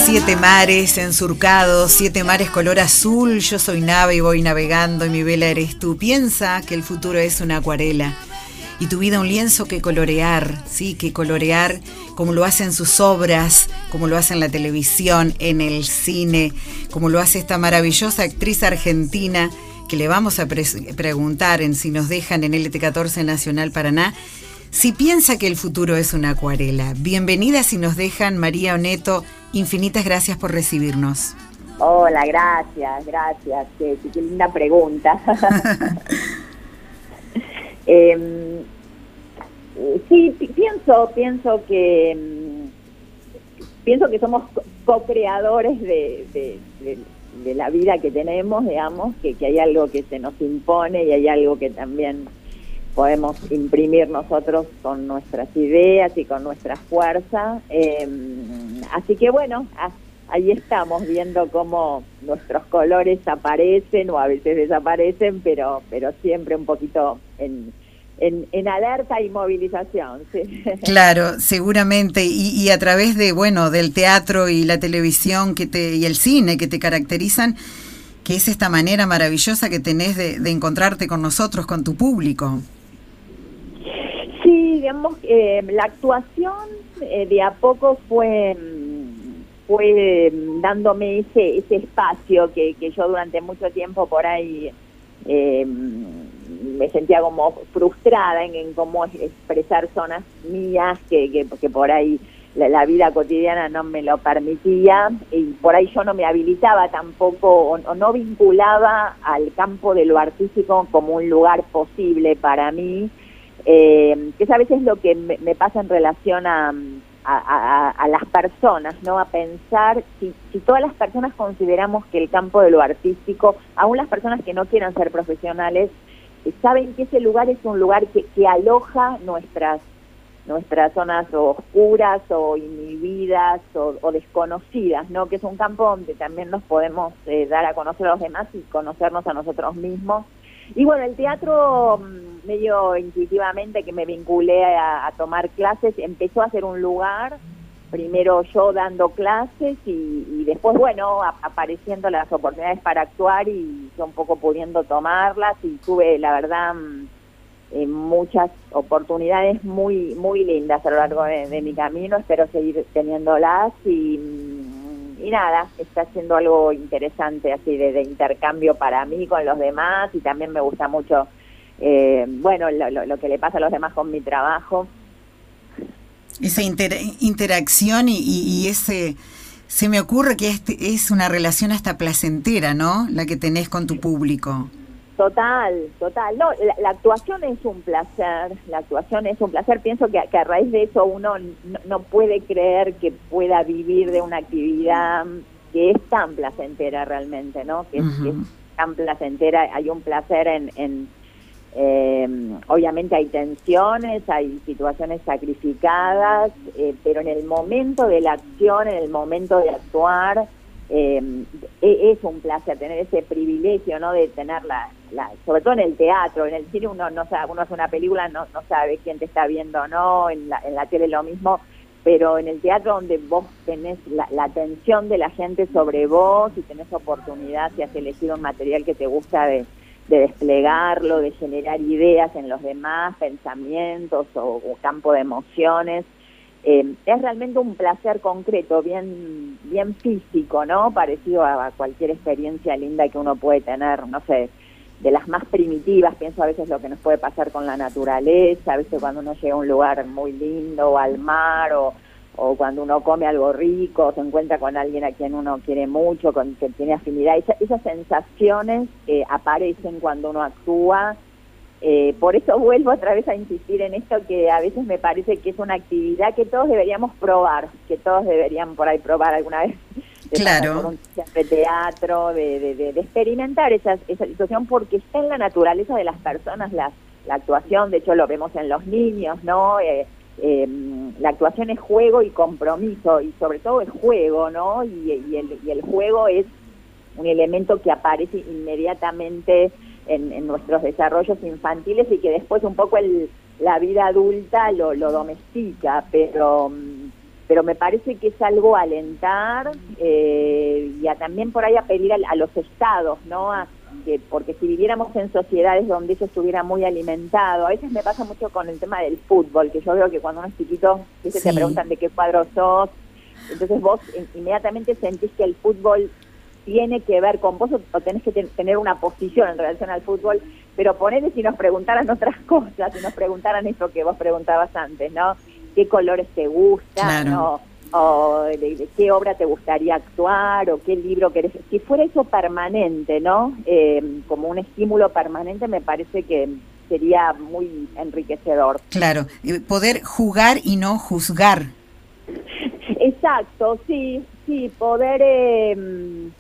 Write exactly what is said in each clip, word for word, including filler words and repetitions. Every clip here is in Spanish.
siete mares ensurcados, siete mares color azul. Yo soy nave y voy navegando y mi vela eres tú. Piensa que el futuro es una acuarela y tu vida un lienzo que colorear, sí, que colorear como lo hacen sus obras, como lo hace en la televisión, en el cine, como lo hace esta maravillosa actriz argentina que le vamos a pre- preguntar en si nos dejan en L T catorce Nacional Paraná. Si piensa que el futuro es una acuarela. Bienvenida si nos dejan, María Oneto. Infinitas gracias por recibirnos. Hola, gracias, gracias. Qué, qué linda pregunta. eh, sí, pienso, pienso que pienso que somos co-creadores de, de, de, de la vida que tenemos, digamos, que, que hay algo que se nos impone y hay algo que también podemos imprimir nosotros con nuestras ideas y con nuestra fuerza. Eh, así que bueno, a, ahí estamos viendo cómo nuestros colores aparecen o a veces desaparecen, pero pero siempre un poquito en, en, en alerta y movilización. ¿Sí? Claro, seguramente. Y, y a través de, bueno, del teatro y la televisión que te y el cine que te caracterizan, que es esta manera maravillosa que tenés de, de encontrarte con nosotros, con tu público. Sí, digamos, eh, la actuación eh, de a poco fue fue dándome ese ese espacio que, que yo durante mucho tiempo por ahí eh, me sentía como frustrada en, en cómo expresar zonas mías que, que, que por ahí la, la vida cotidiana no me lo permitía y por ahí yo no me habilitaba tampoco o, o no vinculaba al campo de lo artístico como un lugar posible para mí. Eh, que es a veces lo que me, me pasa en relación a, a, a, a las personas, ¿no? A pensar, si, si todas las personas consideramos que el campo de lo artístico, aún las personas que no quieran ser profesionales, eh, saben que ese lugar es un lugar que, que aloja nuestras nuestras zonas oscuras o inhibidas o, o desconocidas, ¿no? Que es un campo donde también nos podemos eh, dar a conocer a los demás y conocernos a nosotros mismos. Y bueno, el teatro, medio intuitivamente que me vinculé a, a tomar clases, empezó a ser un lugar, primero yo dando clases y, y después, bueno, a, apareciendo las oportunidades para actuar y yo un poco pudiendo tomarlas y tuve, la verdad, eh, muchas oportunidades muy muy lindas a lo largo de, de mi camino, espero seguir teniéndolas y... Y nada, está siendo algo interesante así de, de intercambio para mí con los demás y también me gusta mucho, eh, bueno, lo, lo, lo que le pasa a los demás con mi trabajo. Esa inter, interacción y, y, y ese, se me ocurre que este es una relación hasta placentera, ¿no? La que tenés con tu público. Total, total. No, la, la actuación es un placer, la actuación es un placer. Pienso que, que a raíz de eso uno no, no puede creer que pueda vivir de una actividad que es tan placentera realmente, ¿no? Que, uh-huh. que es tan placentera. Hay un placer en... en eh, obviamente hay tensiones, hay situaciones sacrificadas, eh, pero en el momento de la acción, en el momento de actuar... Eh, es un placer tener ese privilegio, ¿no? De tener la, la, sobre todo en el teatro, en el cine uno no sabe, uno hace una película, no, no sabe quién te está viendo o no, en la, en la tele lo mismo, pero en el teatro donde vos tenés la, la atención de la gente sobre vos y tenés oportunidad, si has elegido un material que te gusta de, de desplegarlo, de generar ideas en los demás, pensamientos o, o campo de emociones. Eh, es realmente un placer concreto, bien bien físico, ¿no? Parecido a cualquier experiencia linda que uno puede tener, no sé, de las más primitivas. Pienso a veces lo que nos puede pasar con la naturaleza, a veces cuando uno llega a un lugar muy lindo, o al mar, o, o cuando uno come algo rico, o se encuentra con alguien a quien uno quiere mucho, con quien tiene afinidad. Esa, esas sensaciones eh, aparecen cuando uno actúa. Eh, por eso vuelvo otra vez a insistir en esto, que a veces me parece que es una actividad que todos deberíamos probar, que todos deberían por ahí probar alguna vez, de claro. Por un de teatro, de, de, de, de experimentar esa, esa situación, porque está en la naturaleza de las personas la, la actuación. De hecho lo vemos en los niños, ¿no? Eh, eh, la actuación es juego y compromiso, y sobre todo es juego, ¿no? Y, y, el, y el juego es un elemento que aparece inmediatamente En, en nuestros desarrollos infantiles y que después un poco el, la vida adulta lo, lo domestica, pero pero me parece que es algo a alentar eh, y a también por ahí a pedir a, a los estados, ¿no? A, que, porque si viviéramos en sociedades donde eso estuviera muy alimentado, a veces me pasa mucho con el tema del fútbol, que yo veo que cuando uno es chiquito, sí. te preguntan de qué cuadro sos, entonces vos inmediatamente sentís que el fútbol tiene que ver con vos o tenés que ten, tener una posición en relación al fútbol, pero ponele si nos preguntaran otras cosas, si nos preguntaran eso que vos preguntabas antes, ¿no? ¿Qué colores te gustan? Claro. ¿No? O de, de qué obra te gustaría actuar, o qué libro querés. Si fuera eso permanente, ¿no? Eh, como un estímulo permanente, me parece que sería muy enriquecedor. Claro, poder jugar y no juzgar. Exacto, sí, sí, poder... Eh,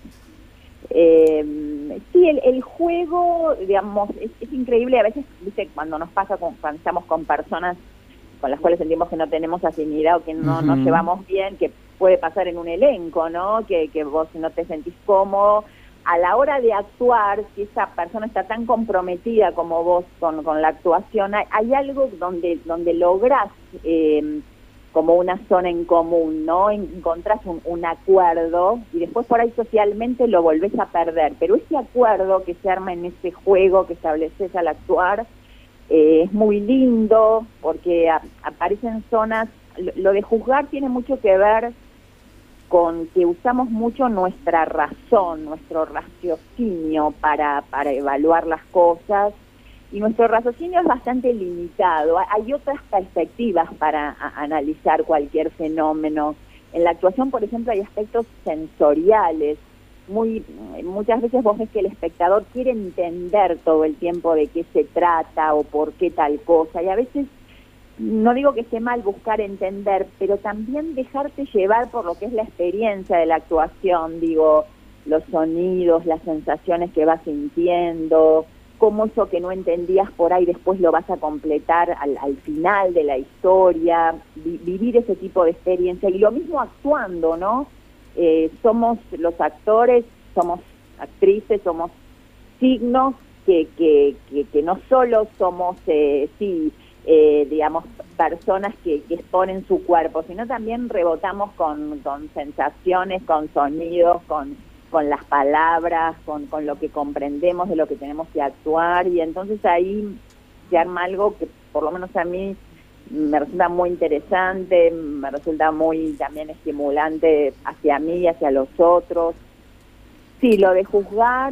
eh, sí, el, el juego, digamos, es, es increíble. A veces, viste, cuando nos pasa, con, cuando estamos con personas con las cuales sentimos que no tenemos afinidad o que no uh-huh. nos llevamos bien, que puede pasar en un elenco, ¿no? Que, que vos no te sentís cómodo. A la hora de actuar, si esa persona está tan comprometida como vos con, con la actuación, hay, hay algo donde, donde lográs eh, como una zona en común, ¿no? Encontrás un, un acuerdo y después por ahí socialmente lo volvés a perder. Pero ese acuerdo que se arma en ese juego que estableces al actuar, Eh, es muy lindo porque a, aparecen zonas, lo, lo de juzgar tiene mucho que ver con que usamos mucho nuestra razón, nuestro raciocinio para, para evaluar las cosas, y nuestro raciocinio es bastante limitado. Hay otras perspectivas para a, analizar cualquier fenómeno. En la actuación, por ejemplo, hay aspectos sensoriales. Muy, muchas veces vos ves que el espectador quiere entender todo el tiempo de qué se trata o por qué tal cosa, y a veces, no digo que esté mal buscar entender, pero también dejarte llevar por lo que es la experiencia de la actuación, digo, los sonidos, las sensaciones que vas sintiendo, cómo eso que no entendías por ahí después lo vas a completar al, al final de la historia, vi, vivir ese tipo de experiencia, y lo mismo actuando, ¿no? Eh, somos los actores, somos actrices, somos signos que que, que, que no solo somos, eh, sí, eh, digamos, personas que, que exponen su cuerpo, sino también rebotamos con, con sensaciones, con sonidos, con, con las palabras, con, con lo que comprendemos de lo que tenemos que actuar, y entonces ahí se arma algo que por lo menos a mí me resulta muy interesante, me resulta muy también estimulante hacia mí y hacia los otros. Sí, lo de juzgar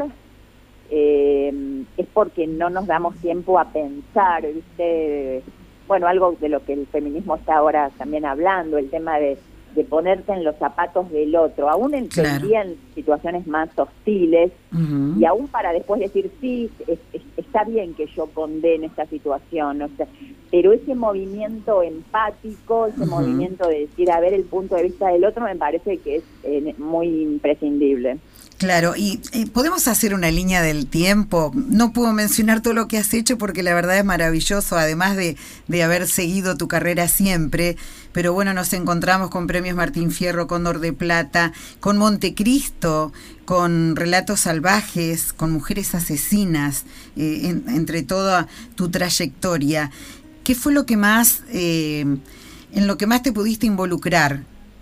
eh, es porque no nos damos tiempo a pensar, ¿viste? Bueno, algo de lo que el feminismo está ahora también hablando, el tema de, de ponerte en los zapatos del otro, aún en, claro. en situaciones más hostiles, uh-huh. y aún para después decir, sí, es, es, está bien que yo condene esta situación, o sea, pero ese movimiento empático, ese uh-huh. movimiento de decir, a ver el punto de vista del otro, me parece que es eh, muy imprescindible. Claro, y eh, podemos hacer una línea del tiempo. No puedo mencionar todo lo que has hecho porque la verdad es maravilloso, además de, de haber seguido tu carrera siempre. Pero bueno, nos encontramos con Premios Martín Fierro, Cóndor de Plata, con Montecristo, con Relatos Salvajes, con Mujeres Asesinas, eh, en, entre toda tu trayectoria. ¿Qué fue lo que más, eh, en lo que más te pudiste involucrar?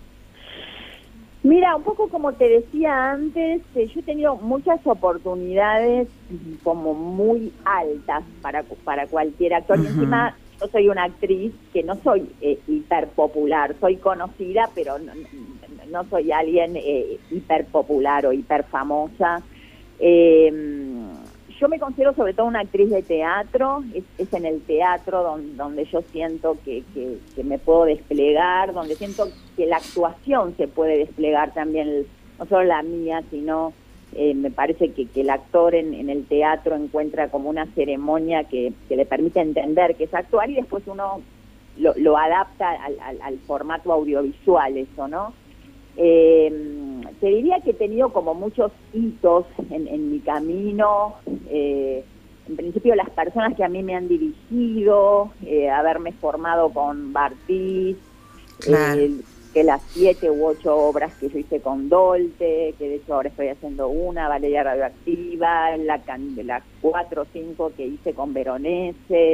Mira, un poco como te decía antes, eh, yo he tenido muchas oportunidades como muy altas para para cualquier actor. Uh-huh. Y encima yo soy una actriz que no soy eh, hiper popular, soy conocida, pero no, no soy alguien eh, hiper popular o hiper famosa. Eh, Yo me considero sobre todo una actriz de teatro, es, es en el teatro donde, donde yo siento que, que, que me puedo desplegar, donde siento que la actuación se puede desplegar también, no solo la mía, sino eh, me parece que, que el actor en, en el teatro encuentra como una ceremonia que, que le permite entender que es actuar, y después uno lo, lo adapta al, al, al formato audiovisual, eso, ¿no? Eh, te diría que he tenido como muchos hitos en, en mi camino. Eh, en principio las personas que a mí me han dirigido, eh, haberme formado con Bartiz, claro. eh, que las siete u ocho obras que yo hice con Dolte, que de hecho ahora estoy haciendo una, Valeria Radioactiva, la, las cuatro o cinco que hice con Veronese,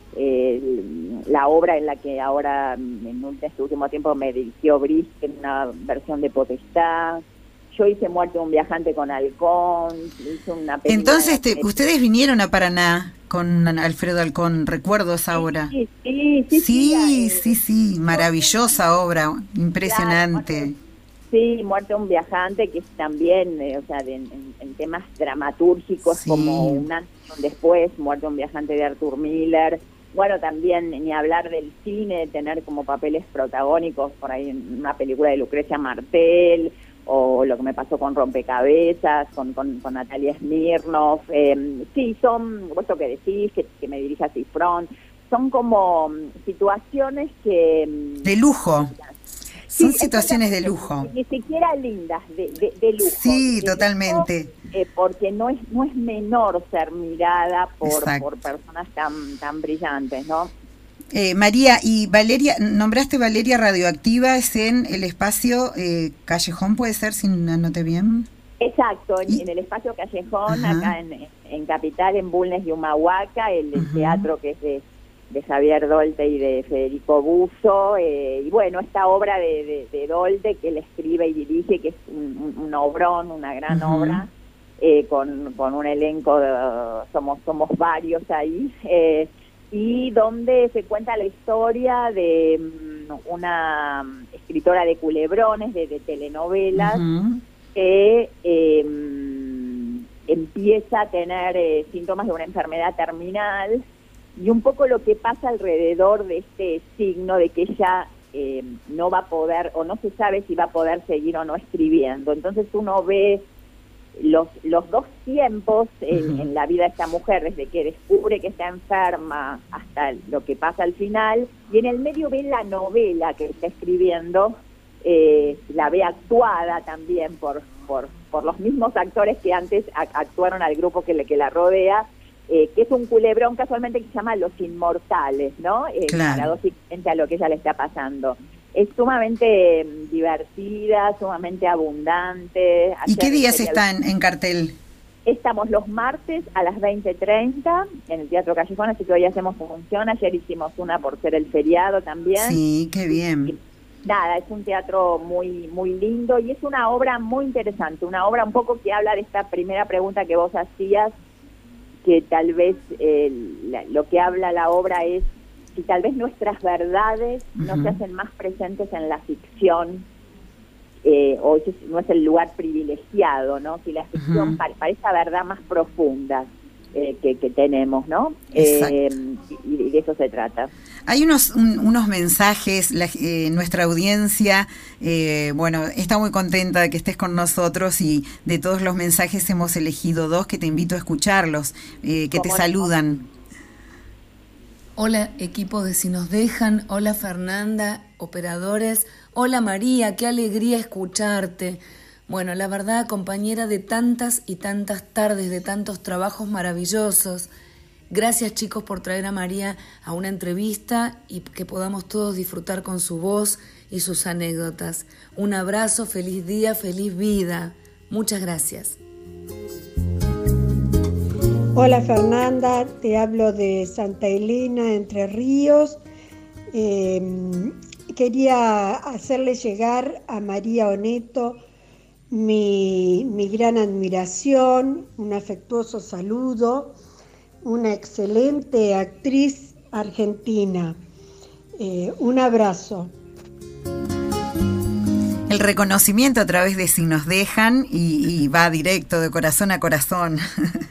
eh, la obra en la que ahora en este último tiempo me dirigió Brice, en una versión de Potestad. Yo hice Muerte de un viajante con Halcón, hice una película. Entonces, te, ustedes vinieron a Paraná con Alfredo Halcón, recuerdo esa obra. Sí, sí, sí. Sí, sí, sí, sí, maravillosa obra, impresionante. Claro, sí, Muerte de un viajante, que es también, eh, o sea, de, en, en temas dramatúrgicos, sí, como un antes y un después, Muerte de un viajante de Arthur Miller. Bueno, también ni hablar del cine, tener como papeles protagónicos por ahí en una película de Lucrecia Martel, o lo que me pasó con Rompecabezas, con, con, con Natalia Smirnoff. Eh, sí, son, vos lo que decís, que, que me dirige a Cifrón, son como situaciones que... De lujo. Son sí, situaciones de lujo. Ni siquiera lindas, de, de, de lujo. Sí, de totalmente. Lujo, eh, porque no es no es menor ser mirada por, por personas tan, tan brillantes, ¿no? Eh, María, y Valeria, nombraste Valeria Radioactiva, es en el espacio eh, Callejón, ¿puede ser, si no anoté bien? Exacto, en, en el espacio Callejón, ajá, acá en, en Capital, en Bulnes y Humahuaca, el, el teatro que es de, de Javier Dolte y de Federico Buzo, eh, y bueno, esta obra de, de, de Dolte que él escribe y dirige, que es un, un, un obrón, una gran uh-huh. obra, eh, con, con un elenco, de, somos, somos varios ahí, eh, y donde se cuenta la historia de um, una escritora de culebrones, de, de telenovelas, uh-huh. que eh, empieza a tener eh, síntomas de una enfermedad terminal, y un poco lo que pasa alrededor de este signo de que ella eh, no va a poder, o no se sabe si va a poder seguir o no escribiendo. Entonces uno ve los los dos tiempos en, uh-huh. en la vida de esta mujer, desde que descubre que está enferma hasta lo que pasa al final, y en el medio ve la novela que está escribiendo, eh, la ve actuada también por por por los mismos actores que antes actuaron al grupo que, le, que la rodea, eh, que es un culebrón casualmente que se llama Los Inmortales, ¿no? Eh, claro. Paradójicamente a lo que ella le está pasando. Es sumamente divertida, sumamente abundante. ¿Y qué días están en cartel? Estamos los martes a las veinte treinta en el Teatro Callejón, así que hoy hacemos función. Ayer hicimos una por ser el feriado también. Sí, qué bien. Y, nada, es un teatro muy muy lindo y es una obra muy interesante, una obra un poco que habla de esta primera pregunta que vos hacías, que tal vez eh, la, lo que habla la obra es si tal vez nuestras verdades uh-huh. no se hacen más presentes en la ficción, eh, o ese no es el lugar privilegiado, ¿no? Si la ficción uh-huh. para, para esa verdad más profunda eh, que, que tenemos, ¿no? Eh, y, y de eso se trata. Hay unos un, unos mensajes, la, eh, nuestra audiencia, eh, bueno, está muy contenta de que estés con nosotros, y de todos los mensajes hemos elegido dos que te invito a escucharlos, eh, que te saludan. No? Hola, equipo de Si Nos Dejan. Hola, Fernanda, operadores. Hola, María, qué alegría escucharte. Bueno, la verdad, compañera de tantas y tantas tardes, de tantos trabajos maravillosos. Gracias, chicos, por traer a María a una entrevista y que podamos todos disfrutar con su voz y sus anécdotas. Un abrazo, feliz día, feliz vida. Muchas gracias. Hola Fernanda, te hablo de Santa Elena, Entre Ríos. Eh, quería hacerle llegar a María Oneto mi, mi gran admiración, un afectuoso saludo, una excelente actriz argentina. Eh, un abrazo. El reconocimiento a través de Si Nos Dejan y, y va directo de corazón a corazón.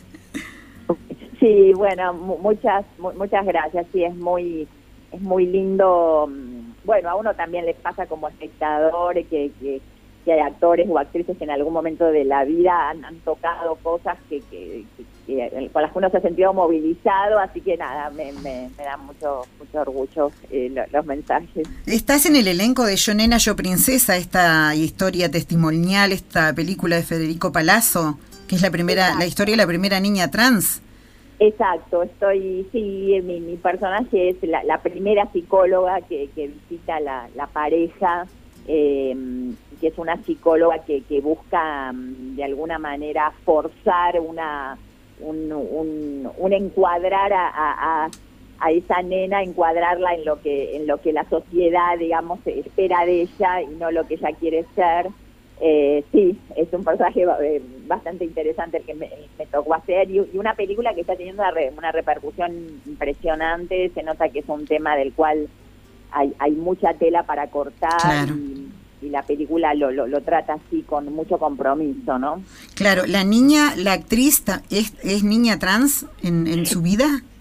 Sí, bueno, muchas muchas gracias. Sí, es muy es muy lindo. Bueno, a uno también le pasa como espectador que, que, que hay actores o actrices que en algún momento de la vida han, han tocado cosas que, que, que, que con las que uno se ha sentido movilizado, así que nada, me, me, me da mucho mucho orgullo eh, los, los mensajes. Estás en el elenco de Yo Nena, Yo Princesa, esta historia testimonial, esta película de Federico Palazzo, que es la primera, Exacto. la historia de la primera niña trans. Exacto, estoy, sí, mi, mi personaje es la, la primera psicóloga que, que visita la, la pareja, eh, que es una psicóloga que, que busca de alguna manera forzar una un, un, un encuadrar a, a, a esa nena, encuadrarla en lo que en lo que la sociedad, digamos, espera de ella y no lo que ella quiere ser. Eh, sí, es un personaje eh, bastante interesante el que me, me tocó hacer, y, y una película que está teniendo una, re, una repercusión impresionante. Se nota que es un tema del cual hay, hay mucha tela para cortar. Claro. y, y la película lo, lo, lo trata así con mucho compromiso, ¿no? Claro, la niña, la actriz, ¿es, es niña trans en, en su vida?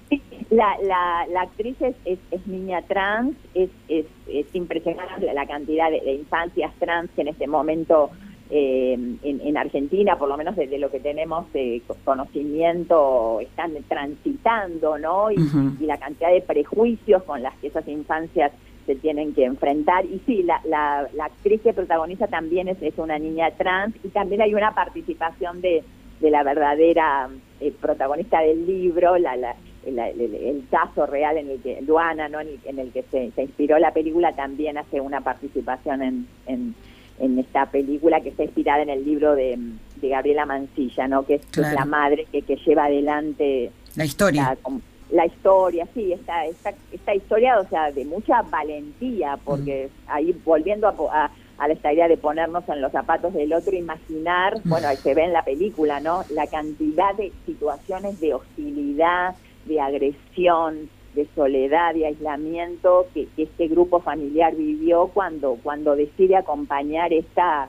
La, la, la actriz es, es, es niña trans. Es, es, es impresionante la cantidad de, de infancias trans que en este momento eh, en, en Argentina, por lo menos desde lo que tenemos eh, conocimiento, están transitando, ¿no? Y, uh-huh. y la cantidad de prejuicios con las que esas infancias se tienen que enfrentar. Y sí, la, la, la actriz que protagoniza también es, es una niña trans, y también hay una participación de, de la verdadera eh, protagonista del libro, la, la El, el, el caso real en el que Luana, ¿no? en, el, en el que se, se inspiró la película, también hace una participación en, en, en esta película, que está inspirada en el libro de, de Gabriela Mancilla, ¿no? que es, claro. es la madre que, que lleva adelante la historia. La, la historia, sí, esta, esta, esta historia, o sea, de mucha valentía, porque mm. ahí volviendo a, a, a esta idea de ponernos en los zapatos del otro, imaginar, mm. bueno, ahí se ve en la película, ¿no? La cantidad de situaciones de hostilidad, de agresión, de soledad, de aislamiento que, que este grupo familiar vivió cuando cuando decide acompañar esta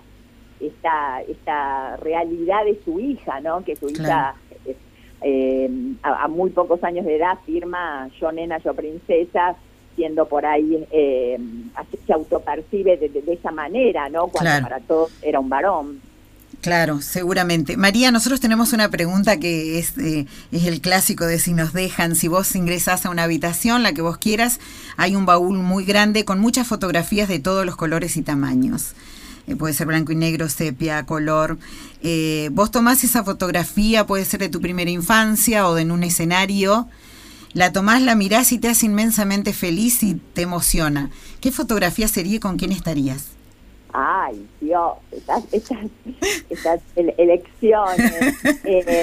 esta esta realidad de su hija, ¿no? Que su hija es, eh, a, a muy pocos años de edad firma Yo nena, yo princesa, siendo por ahí eh, así se autopercibe de, de, de esa manera, ¿no? Cuando claro. para todos era un varón. Claro, seguramente. María, nosotros tenemos una pregunta que es, eh, es el clásico de si nos dejan. Si vos ingresás a una habitación, la que vos quieras, hay un baúl muy grande con muchas fotografías de todos los colores y tamaños. Eh, puede ser blanco y negro, sepia, color. Eh, vos tomás esa fotografía, puede ser de tu primera infancia o de en un escenario. La tomás, la mirás y te hace inmensamente feliz y te emociona. ¿Qué fotografía sería y con quién estarías? Ay, Dios, estas, estas, estas elecciones. eh,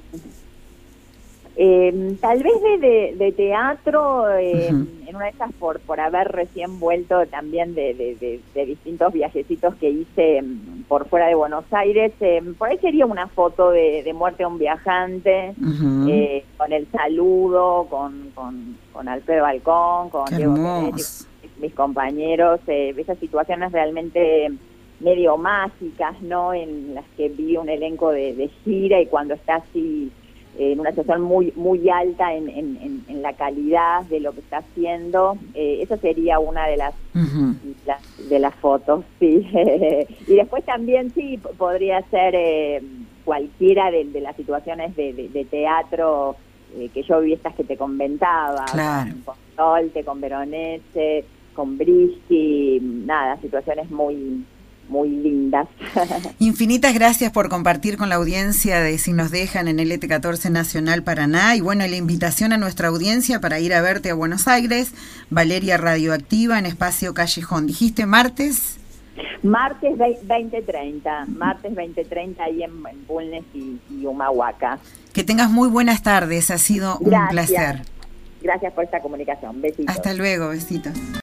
eh, tal vez de, de, de teatro, eh, uh-huh. en una de esas por, por haber recién vuelto también de, de, de, de distintos viajecitos que hice por fuera de Buenos Aires. Eh, por ahí sería una foto de, de Muerte a un viajante, uh-huh. eh, con el saludo, con, con, con Alfredo Balcón, con Qué Diego Peretti, mis compañeros, eh, esas situaciones realmente medio mágicas, ¿no? En las que vi un elenco de, de gira, y cuando está así eh, en una situación muy muy alta en, en, en la calidad de lo que está haciendo, eh, esa sería una de las, uh-huh. la, de las fotos, sí. Y después también sí podría ser eh, cualquiera de, de las situaciones de, de, de teatro eh, que yo vi, estas que te comentaba, claro. con Solte, con Veronese, con Brisky, nada, situaciones muy muy lindas. Infinitas gracias por compartir con la audiencia de Si nos dejan en el L T catorce Nacional Paraná, y bueno, la invitación a nuestra audiencia para ir a verte a Buenos Aires, Valeria Radioactiva en Espacio Callejón. ¿Dijiste martes? Martes veinte treinta, martes veinte treinta ahí en, en Bulnes y, y Humahuaca. Que tengas muy buenas tardes, ha sido un gracias. placer. Gracias por esta comunicación, besitos. Hasta luego, besitos.